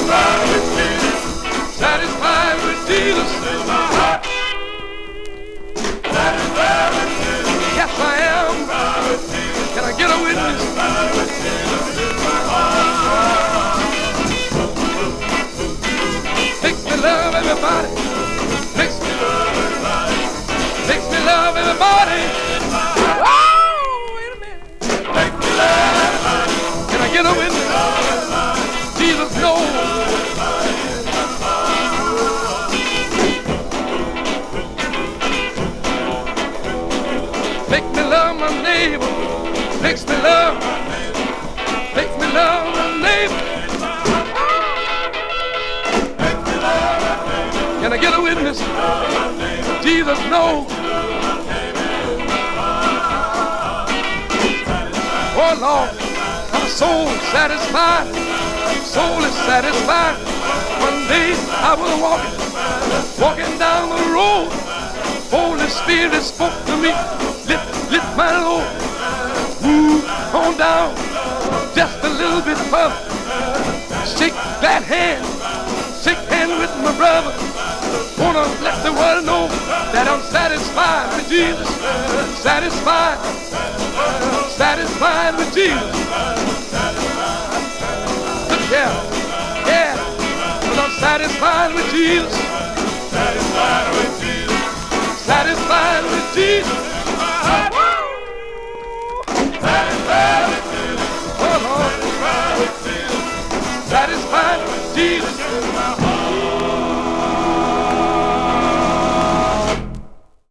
Satisfied with Jesus. Yes, I am. Can I get a witness? Makes me love everybody. Makes me love everybody. Oh, wait a minute. Can I get a witness? Jesus knows. Make me love my neighbor. Makes me love my neighbor. Can I get a witness? Jesus knows. Oh Lord, my soul satisfied. Soul is satisfied. One day I was walking down the road. Holy Spirit spoke to me. Lift my load. Move on down just a little bit further. Shake that hand. Shake hand with my brother. Wanna let the world know that I'm satisfied with Jesus. Satisfied. Satisfied with Jesus. Yeah. But I'm satisfied with Jesus. Satisfied with Jesus. Satisfied with Jesus.